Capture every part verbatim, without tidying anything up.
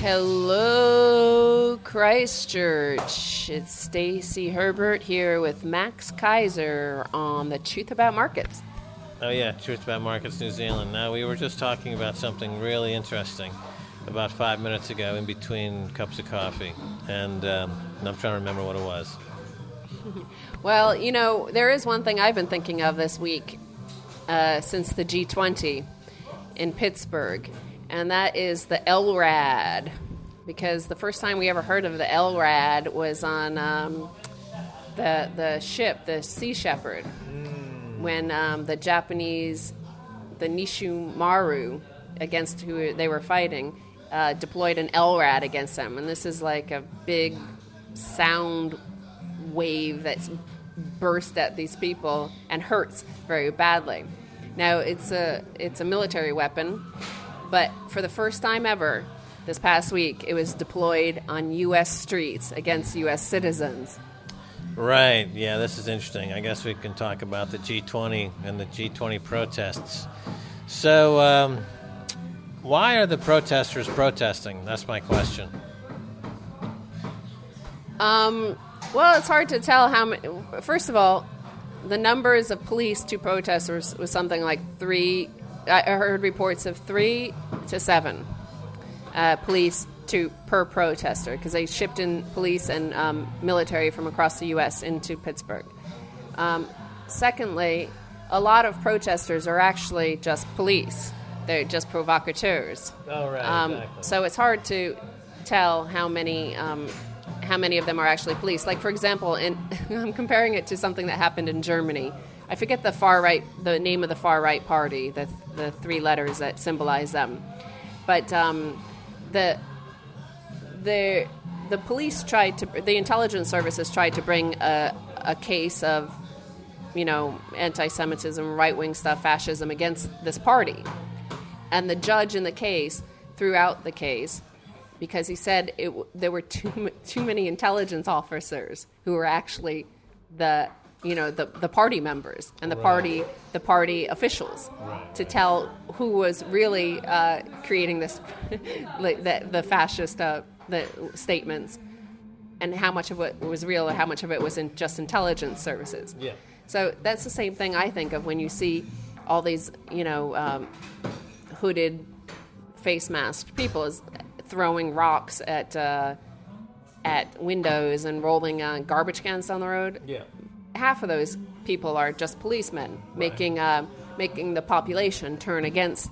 Hello, Christchurch. It's Stacy Herbert here with Max Kaiser on the Truth About Markets. Oh yeah, Truth About Markets New Zealand. Now, we were just talking about something really interesting about five minutes ago in between cups of coffee, and um, I'm trying to remember what it was. Well, you know, there is one thing I've been thinking of this week uh, since the G twenty in Pittsburgh, and that is the L R A D, because the first time we ever heard of the L R A D was on um, the the ship, the Sea Shepherd, mm. when um, the Japanese, the Nishu Maru, against who they were fighting, uh, deployed an L R A D against them, and this is like a big sound wave that's burst at these people and hurts very badly. Now, it's a it's a military weapon, but for the first time ever, this past week, it was deployed on U S streets against U S citizens. Right, yeah, this is interesting. I guess we can talk about the G twenty and the G twenty protests. So, um, why are the protesters protesting? That's my question. Um, well, it's hard to tell how many. First of all, the numbers of police to protesters was something like three. I heard reports of three to seven uh, police to per protester, because they shipped in police and um, military from across the U S into Pittsburgh. Um, secondly, a lot of protesters are actually just police. They're just provocateurs. Oh, right, um, exactly. So it's hard to tell how many um, how many of them are actually police. Like, for example, in, I'm comparing it to something that happened in Germany. I forget the far right, the name of the far right party, the the three letters that symbolize them. But um, the the the police tried to, the intelligence services tried to bring a a case of, you know, anti-Semitism, right-wing stuff, fascism against this party. And the judge in the case threw out the case because he said it, there were too too many intelligence officers who were actually the, you know, the, the party members and the right. party the party officials right. to tell who was really uh, creating this the, the fascist uh, the statements, and how much of it was real and how much of it was in just intelligence services. Yeah. So that's the same thing I think of when you see all these, you know, um, hooded, face masked people is throwing rocks at uh, at windows and rolling uh, garbage cans down the road. Yeah. Half of those people are just policemen, right. making uh, making the population turn against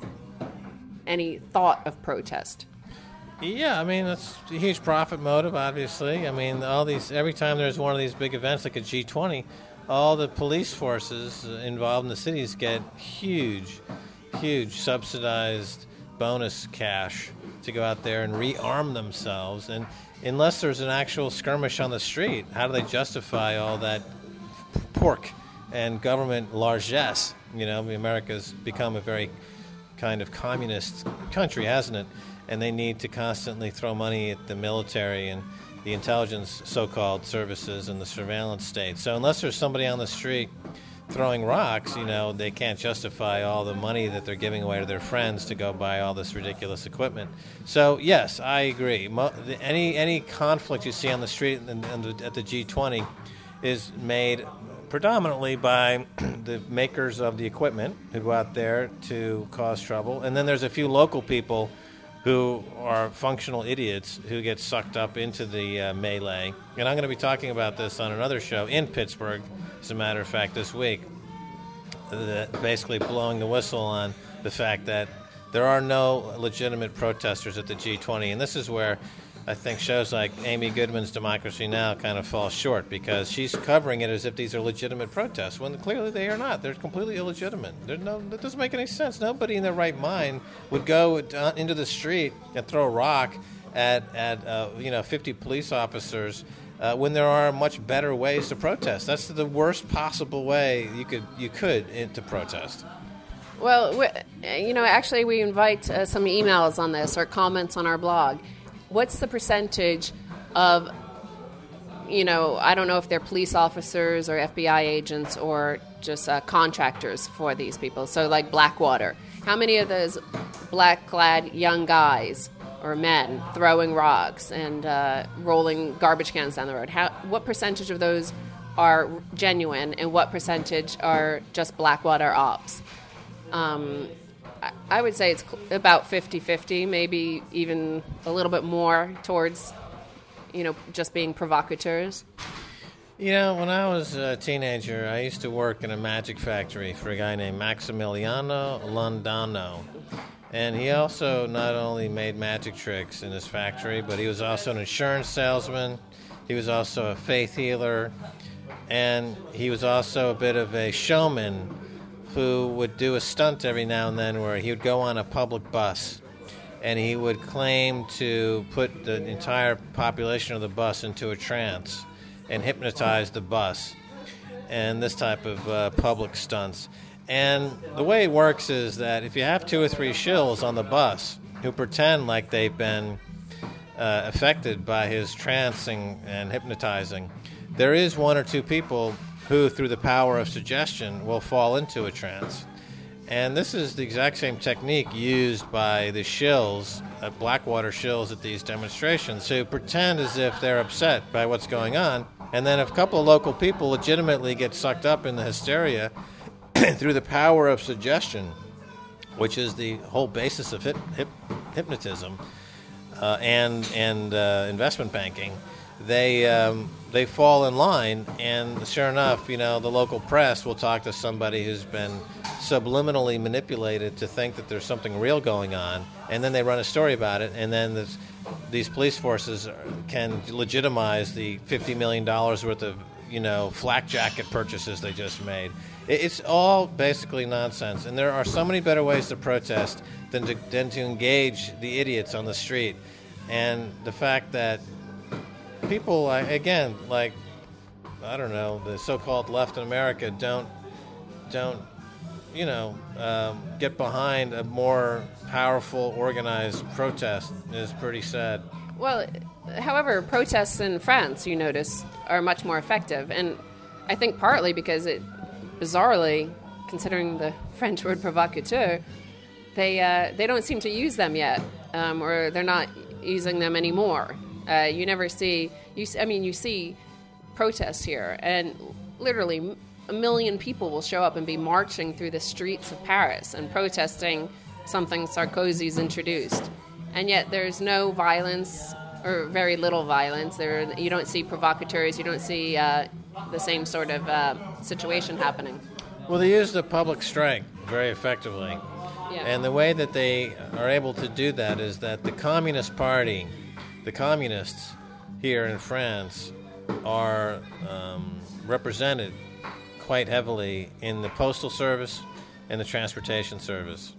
any thought of protest. Yeah, I mean, that's a huge profit motive, obviously. I mean, all these every time there's one of these big events like a G twenty, all the police forces involved in the cities get huge, huge subsidized bonus cash to go out there and rearm themselves. And unless there's an actual skirmish on the street, how do they justify all that pork and government largesse? You know, America's become a very kind of communist country, hasn't it? And they need to constantly throw money at the military and the intelligence so-called services and the surveillance state. So unless there's somebody on the street throwing rocks, you know, they can't justify all the money that they're giving away to their friends to go buy all this ridiculous equipment. So, yes, I agree. Mo- the, any any conflict you see on the street and, and the, at the G twenty is made predominantly by the makers of the equipment who go out there to cause trouble. And then there's a few local people who are functional idiots who get sucked up into the uh, melee. And I'm going to be talking about this on another show in Pittsburgh, as a matter of fact, this week, the, basically blowing the whistle on the fact that there are no legitimate protesters at the G twenty. And this is where I think shows like Amy Goodman's Democracy Now! Kind of fall short, because she's covering it as if these are legitimate protests, when clearly they are not. They're completely illegitimate. There's no, that doesn't make any sense. Nobody in their right mind would go into the street and throw a rock at, at uh, you know, fifty police officers uh, when there are much better ways to protest. That's the worst possible way you could you could in, to protest. Well, you know, actually we invite uh, some emails on this or comments on our blog. What's the percentage of, you know, I don't know if they're police officers or F B I agents or just uh, contractors for these people. So like Blackwater. How many of those black-clad young guys or men throwing rocks and uh, rolling garbage cans down the road? How, what percentage of those are genuine, and what percentage are just Blackwater ops? Um, I, I would say it's cl- about fifty-fifty, maybe even a little bit more towards, you know, just being provocateurs. You know, when I was a teenager, I used to work in a magic factory for a guy named Maximiliano Londano. And he also not only made magic tricks in his factory, but he was also an insurance salesman. He was also a faith healer. And he was also a bit of a showman who would do a stunt every now and then where he would go on a public bus and he would claim to put the entire population of the bus into a trance and hypnotize the bus, and this type of uh, public stunts. And the way it works is that if you have two or three shills on the bus who pretend like they've been uh, affected by his trancing and hypnotizing, there is one or two people who, through the power of suggestion, will fall into a trance. And this is the exact same technique used by the shills, uh, Blackwater shills at these demonstrations, who pretend as if they're upset by what's going on. And then if a couple of local people legitimately get sucked up in the hysteria through the power of suggestion, which is the whole basis of hip, hip, hypnotism uh, and and uh, investment banking, they um, they fall in line, and sure enough, you know, the local press will talk to somebody who's been subliminally manipulated to think that there's something real going on, and then they run a story about it, and then this, these police forces can legitimize the fifty million dollars worth of, you know, flak jacket purchases they just made. It's all basically nonsense, and there are so many better ways to protest than to, than to engage the idiots on the street. And the fact that people, again, like, I don't know, the so-called left in America don't, don't you know, um, get behind a more powerful, organized protest is pretty sad. Well, however, protests in France, you notice, are much more effective. And I think partly because it, bizarrely, considering the French word provocateur, they uh, they don't seem to use them yet, um, or they're not using them anymore. Uh, you never see, you. I mean, you see protests here, and literally a million people will show up and be marching through the streets of Paris and protesting something Sarkozy's introduced. And yet there's no violence, or very little violence. There, you don't see provocateurs, you don't see uh, the same sort of uh, situation happening. Well, they use the public strike very effectively. Yeah. And the way that they are able to do that is that the Communist Party, the communists here in France, are um, represented quite heavily in the postal service and the transportation service.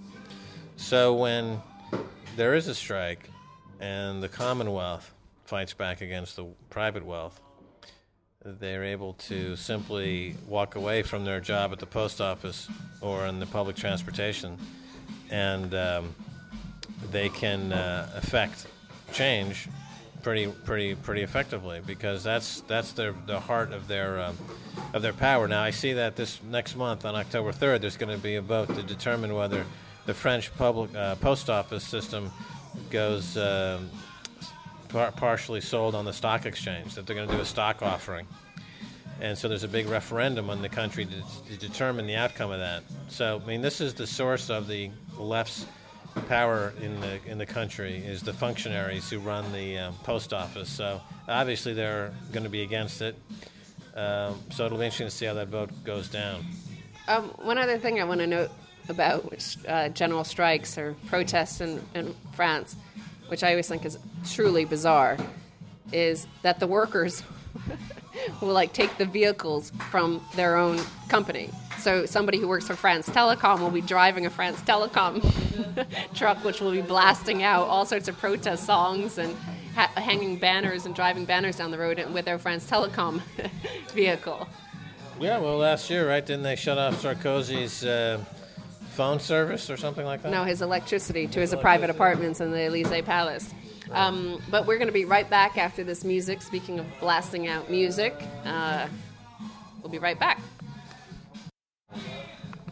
So when there is a strike and the Commonwealth fights back against the private wealth, they're able to simply walk away from their job at the post office or in the public transportation, and um, they can uh, affect change pretty, pretty, pretty effectively, because that's that's their the heart of their um, of their power. Now, I see that this next month on October third, there's going to be a vote to determine whether the French public uh, post office system goes uh, par- partially sold on the stock exchange. That they're going to do a stock offering, and so there's a big referendum on the country to, to determine the outcome of that. So, I mean, this is the source of the left's power in the in the country, is the functionaries who run the um, post office. So obviously they're going to be against it. Um, so it'll be interesting to see how that vote goes down. Um, one other thing I want to note about uh, general strikes or protests in, in France, which I always think is truly bizarre, is that the workers will like take the vehicles from their own company. So somebody who works for France Telecom will be driving a France Telecom truck, which will be blasting out all sorts of protest songs and ha- hanging banners and driving banners down the road with their France Telecom vehicle. Yeah, well, last year, right, didn't they shut off Sarkozy's uh, phone service or something like that? No, his electricity to his private apartments in the Élysée Palace. Um, but we're going to be right back after this music. Speaking of blasting out music, uh, we'll be right back.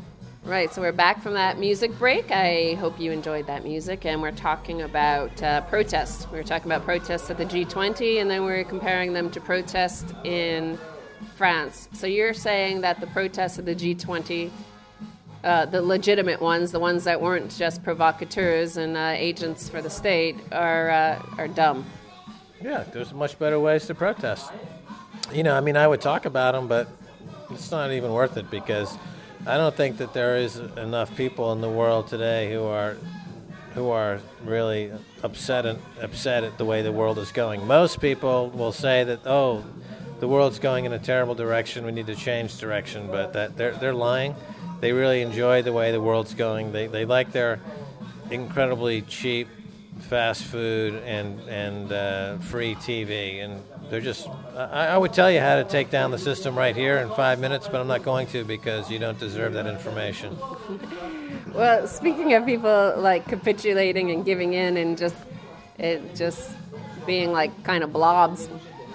Right, so we're back from that music break. I hope you enjoyed that music, and we're talking about uh, protests. We were talking about protests at the G twenty, and then we we're comparing them to protests in France. So you're saying that the protests of the G twenty, uh, the legitimate ones, the ones that weren't just provocateurs and uh, agents for the state, are uh, are dumb. Yeah, there's much better ways to protest. You know, I mean, I would talk about them, but it's not even worth it because I don't think that there is enough people in the world today who are who are really upset and upset at the way the world is going. Most people will say that, oh, the world's going in a terrible direction, we need to change direction, but that they're they're lying. They really enjoy the way the world's going. They they like their incredibly cheap fast food and and uh, free T V, and they're just. I, I would tell you how to take down the system right here in five minutes, but I'm not going to because you don't deserve that information. Well, speaking of people like capitulating and giving in and just it just being like kind of blobs,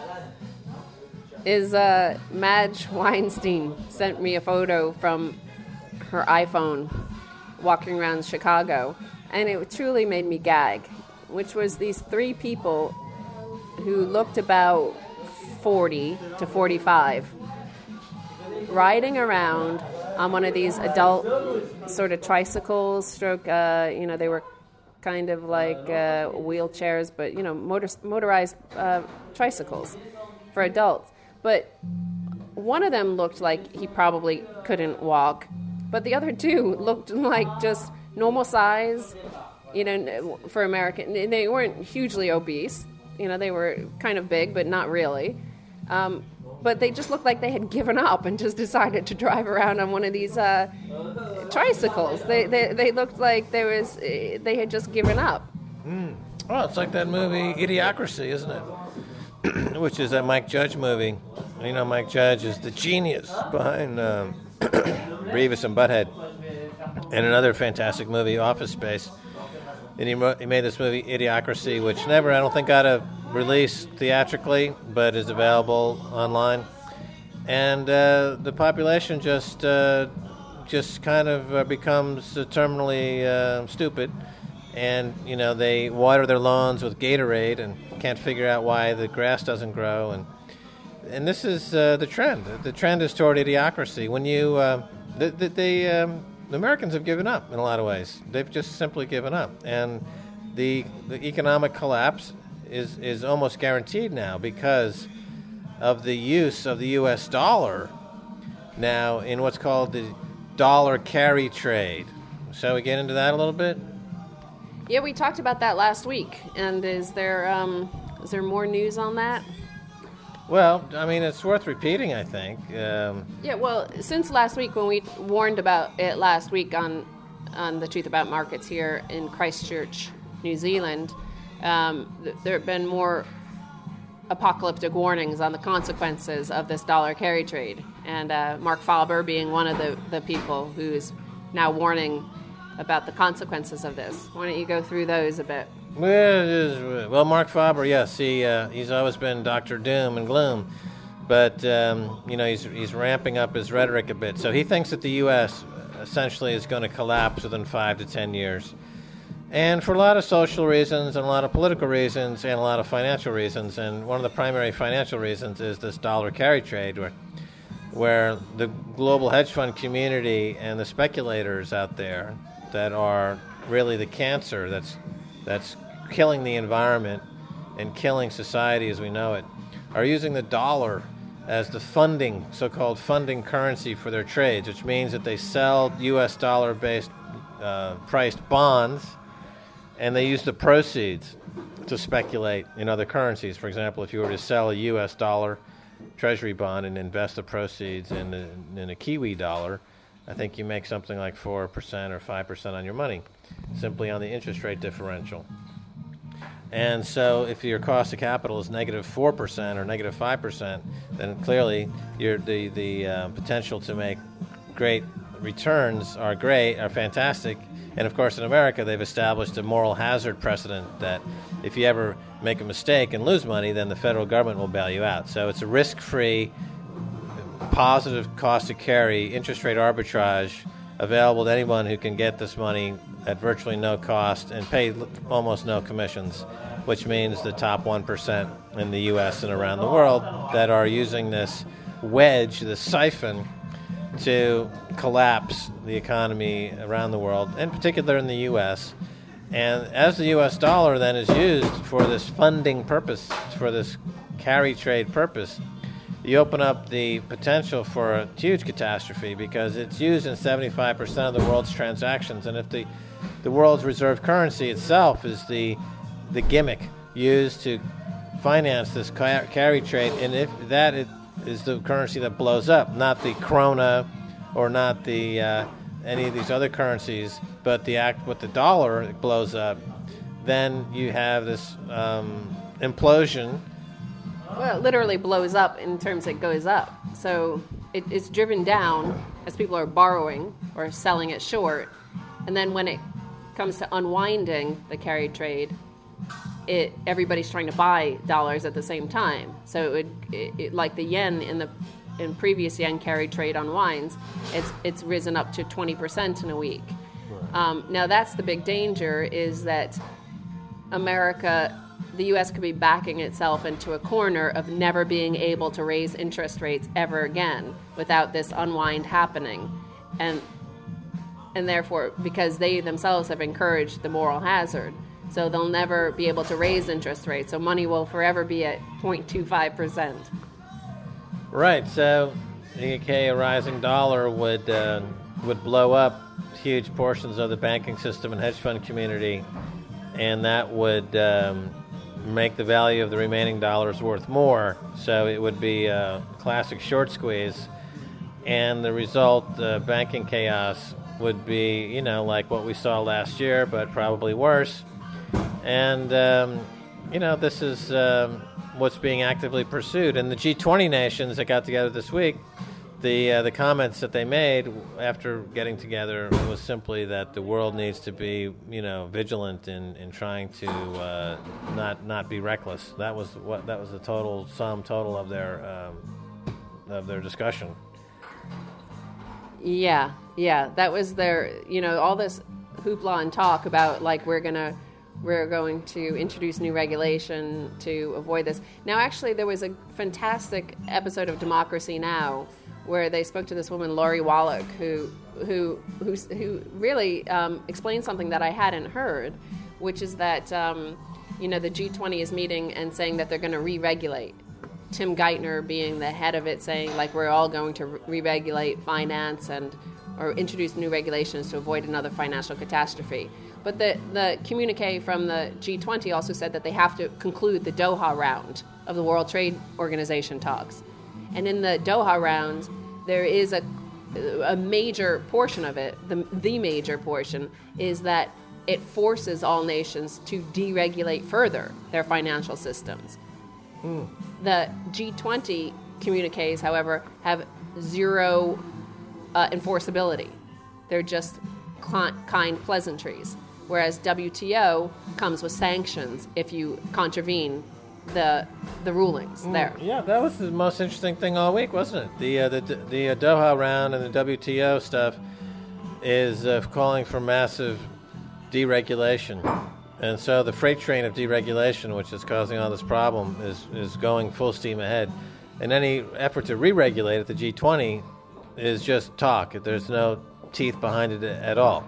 is uh, Madge Weinstein sent me a photo from her iPhone walking around Chicago, and it truly made me gag, which was these three people who looked about forty to forty-five riding around on one of these adult sort of tricycles, stroke, uh, you know, they were kind of like uh, wheelchairs, but, you know, motor, motorized uh, tricycles for adults. But one of them looked like he probably couldn't walk, but the other two looked like just normal size, you know, for American. They weren't hugely obese. You know, they were kind of big, but not really. Um, but they just looked like they had given up and just decided to drive around on one of these uh, tricycles. They, they they looked like there was uh, they had just given up. Mm. Well, it's like that movie Idiocracy, isn't it? Which is that Mike Judge movie. You know, Mike Judge is the genius behind um, Beavis and Butthead, and another fantastic movie, Office Space. And he, wrote, he made this movie, Idiocracy, which never, I don't think, got a release theatrically, but is available online. And uh, the population just uh, just kind of uh, becomes uh, terminally uh, stupid. And, you know, they water their lawns with Gatorade and can't figure out why the grass doesn't grow. And and this is uh, the trend. The trend is toward idiocracy. When you, uh, the, the, the um, The Americans have given up in a lot of ways. They've just simply given up. And the the economic collapse is, is almost guaranteed now because of the use of the U S dollar now in what's called the dollar carry trade. Shall we get into that a little bit? Yeah, we talked about that last week. And is there um, is there more news on that? Well, I mean, it's worth repeating, I think. Um, yeah, well, since last week when we warned about it last week on on the Truth About Markets here in Christchurch, New Zealand, um, th- there have been more apocalyptic warnings on the consequences of this dollar carry trade. And uh, Mark Faber being one of the, the people who's now warning about the consequences of this. Why don't you go through those a bit? Well, well, Mark Faber, yes, he uh, he's always been Doctor Doom and Gloom, but um, you know he's he's ramping up his rhetoric a bit. So he thinks that the U S essentially is going to collapse within five to ten years, and for a lot of social reasons and a lot of political reasons and a lot of financial reasons. And one of the primary financial reasons is this dollar carry trade, where where the global hedge fund community and the speculators out there that are really the cancer that's that's killing the environment and killing society as we know it, are using the dollar as the funding, so-called funding currency for their trades, which means that they sell U S dollar-based uh, priced bonds, and they use the proceeds to speculate in other currencies. For example, if you were to sell a U S dollar treasury bond and invest the proceeds in a, in a Kiwi dollar, I think you make something like four percent or five percent on your money, simply on the interest rate differential. And so if your cost of capital is negative four percent or negative five percent, then clearly you're, the, the uh, potential to make great returns are great, are fantastic. And of course in America they've established a moral hazard precedent that if you ever make a mistake and lose money, then the federal government will bail you out. So it's a risk-free, positive cost to carry interest rate arbitrage available to anyone who can get this money at virtually no cost and pay almost no commissions, which means the top one percent in the U S and around the world that are using this wedge, this siphon, to collapse the economy around the world, in particular in the U S. And as the U S dollar then is used for this funding purpose, for this carry trade purpose, you open up the potential for a huge catastrophe because it's used in seventy-five percent of the world's transactions. And if the, the world's reserve currency itself is the the gimmick used to finance this car- carry trade, and if that it, is the currency that blows up, not the krona or not the uh, any of these other currencies, but the act with the dollar it blows up, then you have this um, implosion. Well, it literally blows up in terms it goes up. So it, it's driven down as people are borrowing or selling it short. And then when it comes to unwinding the carry trade, it everybody's trying to buy dollars at the same time. So it would, it, it, like the yen in the in previous yen carry trade unwinds, it's it's risen up to twenty percent in a week. Right. Um, now that's the big danger, is that America, the U S could be backing itself into a corner of never being able to raise interest rates ever again without this unwind happening. And and therefore, because they themselves have encouraged the moral hazard, so they'll never be able to raise interest rates. So money will forever be at zero point two five percent. Right. So, okay, a rising dollar would uh, would blow up huge portions of the banking system and hedge fund community, and that would um, make the value of the remaining dollars worth more. So it would be a classic short squeeze, and the result, uh, banking chaos, would be, you know, like what we saw last year, but probably worse. And, um, you know, this is um, what's being actively pursued. And the G twenty nations that got together this week, the uh, the comments that they made after getting together was simply that the world needs to be, you know, vigilant in, in trying to uh, not not be reckless. That was what that was the total sum total of their um, of their discussion. Yeah, yeah, that was their, you know, all this hoopla and talk about, like, we're gonna we're going to introduce new regulation to avoid this. Now, actually, there was a fantastic episode of Democracy Now! Where they spoke to this woman, Lori Wallach, who who who, who really um, explained something that I hadn't heard, which is that um, you know the G twenty is meeting and saying that they're going to re-regulate. Tim Geithner being the head of it, saying, like, we're all going to re-regulate finance and or introduce new regulations to avoid another financial catastrophe. But the the communique from the G twenty also said that they have to conclude the Doha round of the World Trade Organization talks. And in the Doha round, there is a a major portion of it, the, the major portion, is that it forces all nations to deregulate further their financial systems. Mm. The G twenty communiques, however, have zero uh, enforceability. They're just cl- kind pleasantries, whereas W T O comes with sanctions if you contravene the the rulings mm, there. Yeah, that was the most interesting thing all week, wasn't it? The uh, the the uh, Doha round and the W T O stuff is uh, calling for massive deregulation, and so the freight train of deregulation, which is causing all this problem, is is going full steam ahead. And any effort to re-regulate at the G twenty is just talk. There's no teeth behind it at all.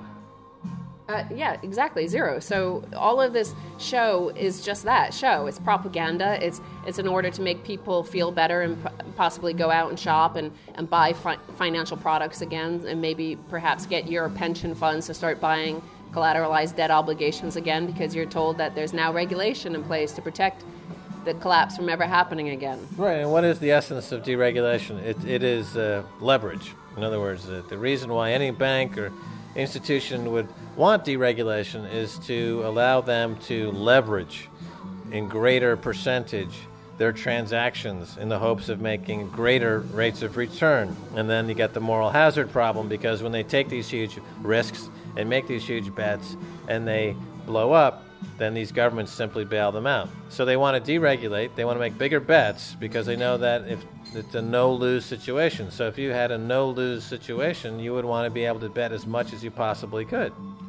Uh, yeah, exactly, zero. So all of this show is just that, show. It's propaganda. It's it's in order to make people feel better and p- possibly go out and shop and, and buy fi- financial products again, and maybe perhaps get your pension funds to start buying collateralized debt obligations again, because you're told that there's now regulation in place to protect the collapse from ever happening again. Right, and what is the essence of deregulation? It, it is uh, leverage. In other words, uh, the reason why any bank or institution would want deregulation is to allow them to leverage in greater percentage their transactions in the hopes of making greater rates of return. And then you get the moral hazard problem, because when they take these huge risks and make these huge bets and they blow up, then these governments simply bail them out. So they want to deregulate, they want to make bigger bets, because they know that if it's a no-lose situation. So if you had a no-lose situation, you would want to be able to bet as much as you possibly could.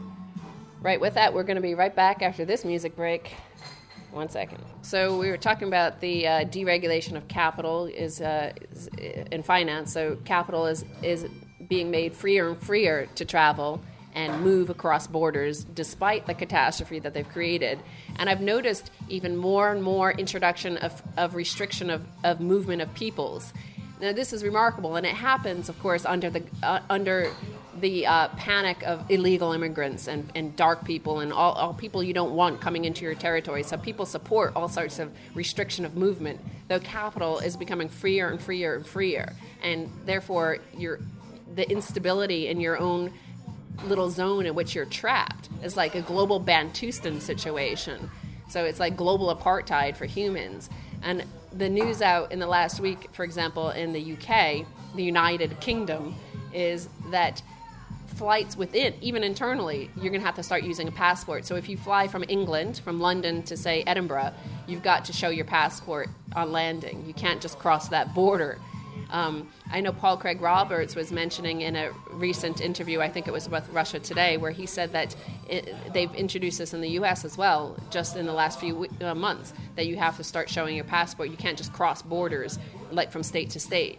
Right, with that, we're going to be right back after this music break. One second. So we were talking about the uh, deregulation of capital is, uh, is in finance. So capital is, is being made freer and freer to travel and move across borders despite the catastrophe that they've created. And I've noticed even more and more introduction of, of restriction of, of movement of peoples. Now, this is remarkable, and it happens, of course, under the uh, under the uh, panic of illegal immigrants and, and dark people and all, all people you don't want coming into your territory. So people support all sorts of restriction of movement, though capital is becoming freer and freer and freer. And therefore, your the instability in your own little zone in which you're trapped is like a global Bantustan situation. So it's like global apartheid for humans. And the news out in the last week, for example, in the U K, the United Kingdom, is that flights within, even internally, you're going to have to start using a passport. So if you fly from England, from London to, say, Edinburgh, you've got to show your passport on landing. You can't just cross that border. Um, I know Paul Craig Roberts was mentioning in a recent interview, I think it was with Russia Today, where he said that it, they've introduced this in the U S as well, just in the last few uh, months, that you have to start showing your passport. You can't just cross borders, like from state to state.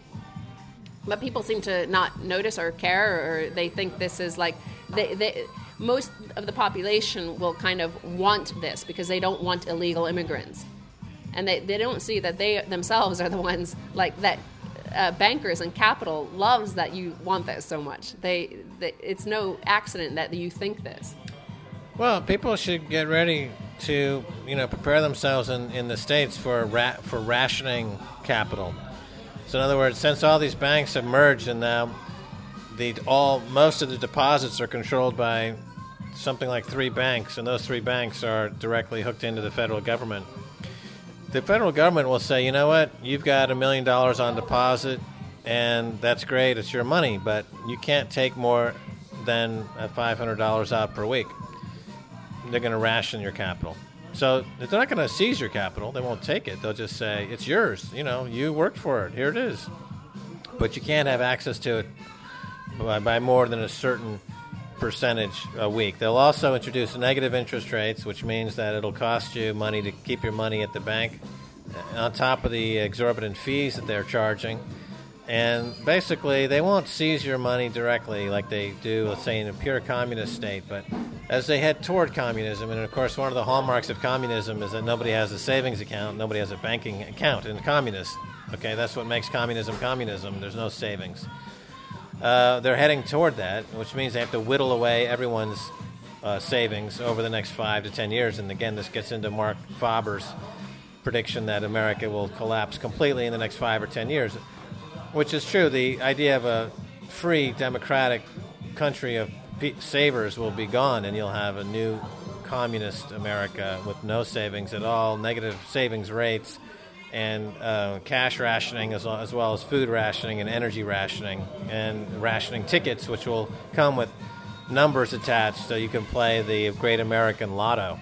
But people seem to not notice or care, or they think this is like, they, they, most of the population will kind of want this because they don't want illegal immigrants. And they, they don't see that they themselves are the ones like that. Uh, bankers and capital loves that you want this so much. They, they, it's no accident that you think this. Well, people should get ready to, you know, prepare themselves in, in the States for ra- for rationing capital. So, in other words, since all these banks have merged and now the all most of the deposits are controlled by something like three banks, and those three banks are directly hooked into the federal government. The federal government will say, you know what, you've got a million dollars on deposit, and that's great, it's your money, but you can't take more than five hundred dollars out per week. They're going to ration your capital. So they're not going to seize your capital. They won't take it. They'll just say, it's yours. You know, you worked for it. Here it is. But you can't have access to it by, by more than a certain percentage a week. They'll also introduce negative interest rates, which means that it'll cost you money to keep your money at the bank on top of the exorbitant fees that they're charging. And basically, they won't seize your money directly like they do, let's say, in a pure communist state. But as they head toward communism, and of course, one of the hallmarks of communism is that nobody has a savings account, nobody has a banking account in communist. Okay, that's what makes communism communism. There's no savings. Uh, they're heading toward that, which means they have to whittle away everyone's uh, savings over the next five to ten years. And again, this gets into Mark Faber's prediction that America will collapse completely in the next five or ten years, which is true. The idea of a free, democratic country of savers will be gone, and you'll have a new communist America with no savings at all, negative savings rates, and uh, cash rationing as well, as well as food rationing and energy rationing and rationing tickets, which will come with numbers attached so you can play the Great American Lotto.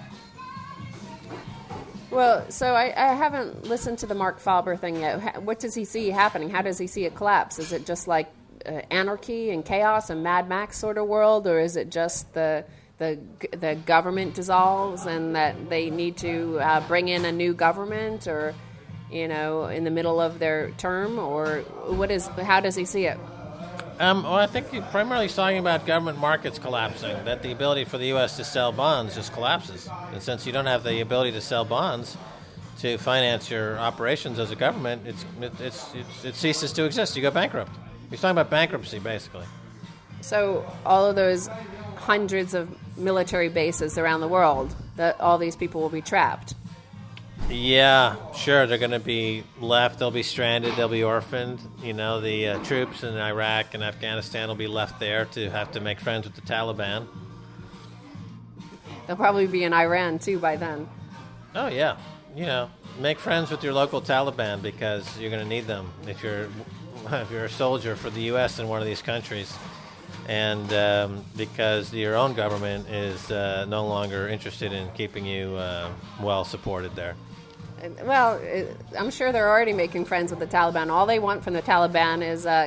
Well, so I, I haven't listened to the Mark Faber thing yet. What does he see happening? How does he see it collapse? Is it just like uh, anarchy and chaos and Mad Max sort of world, or is it just the the the government dissolves and that they need to uh, bring in a new government, or you know, in the middle of their term, or what is? How does he see it? Um, well, I think he's primarily talking about government markets collapsing, that the ability for the U S to sell bonds just collapses. And since you don't have the ability to sell bonds to finance your operations as a government, it's, it, it's, it's, it ceases to exist. You go bankrupt. He's talking about bankruptcy, basically. So all of those hundreds of military bases around the world, that all these people will be trapped. Yeah, sure. They're going to be left. They'll be stranded. They'll be orphaned. You know, the uh, troops in Iraq and Afghanistan will be left there to have to make friends with the Taliban. They'll probably be in Iran, too, by then. Oh, yeah. You know, make friends with your local Taliban because you're going to need them if you're if you're a soldier for the U S in one of these countries. And um, because your own government is uh, no longer interested in keeping you uh, well supported there. Well, I'm sure they're already making friends with the Taliban. All they want from the Taliban is, uh,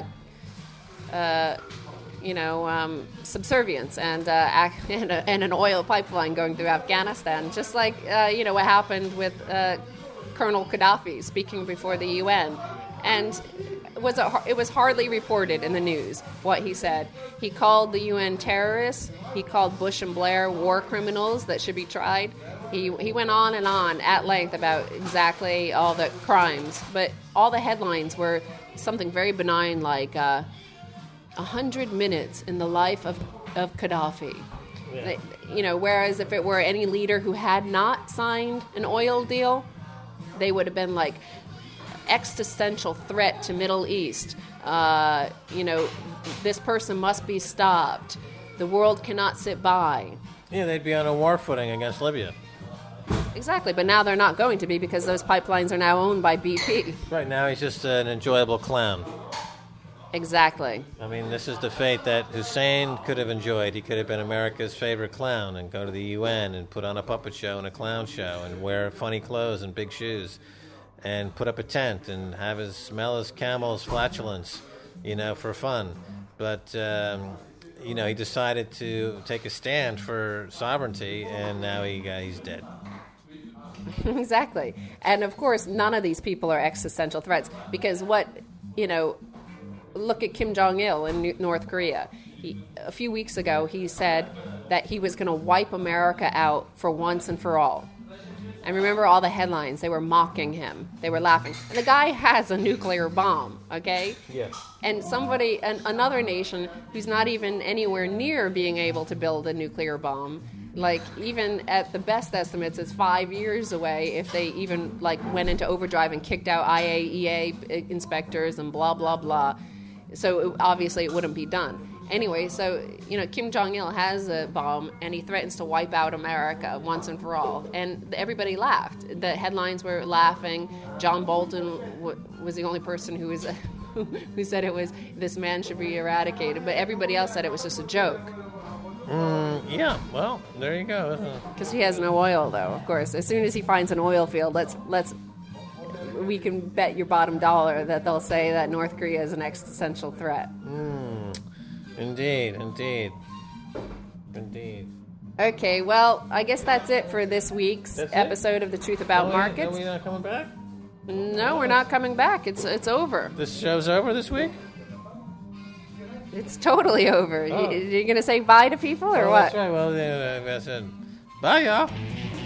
uh, you know, um, subservience and, uh, and, a, and an oil pipeline going through Afghanistan, just like, uh, you know, what happened with uh, Colonel Gaddafi speaking before the U N. And was a, it was hardly reported in the news what he said. He called the U N terrorists. He called Bush and Blair war criminals that should be tried. He he went on and on at length about exactly all the crimes, but all the headlines were something very benign like uh, a hundred minutes in the life of of Gaddafi. Yeah. You know, whereas if it were any leader who had not signed an oil deal, they would have been like existential threat to Middle East. Uh, you know, this person must be stopped. The world cannot sit by. Yeah, they'd be on a war footing against Libya. Exactly, but now they're not going to be because those pipelines are now owned by B P. Right, now he's just an enjoyable clown. Exactly. I mean, this is the fate that Hussein could have enjoyed. He could have been America's favorite clown and go to the U N and put on a puppet show and a clown show and wear funny clothes and big shoes and put up a tent and have his smell his camel's flatulence, you know, for fun. But, um, you know, he decided to take a stand for sovereignty, and now he uh, he's dead. Exactly. And, of course, none of these people are existential threats because what, you know, look at Kim Jong-il in North Korea. He, a few weeks ago, he said that he was going to wipe America out for once and for all. And remember all the headlines. They were mocking him. They were laughing. And the guy has a nuclear bomb, okay? Yes. And somebody, an, another nation who's not even anywhere near being able to build a nuclear bomb, like even at the best estimates, is five years away if they even like went into overdrive and kicked out I A E A inspectors and blah, blah, blah. So it, obviously it wouldn't be done. Anyway, so, you know, Kim Jong-il has a bomb, and he threatens to wipe out America once and for all. And everybody laughed. The headlines were laughing. John Bolton w- was the only person who was who said it was, this man should be eradicated. But everybody else said it was just a joke. Mm, yeah, well, there you go. Because he has no oil, though, of course. As soon as he finds an oil field, let's let's we can bet your bottom dollar that they'll say that North Korea is an existential threat. Mm. Indeed, indeed, indeed. Okay, well, I guess that's it for this week's That's episode it? of The Truth About Are we, Markets. Are we not coming back? No, we're not coming back. It's it's over. This show's over this week? It's totally over. Oh. You, you're going to say bye to people or Oh, what? that's right. Well, yeah, that's it. Bye, y'all.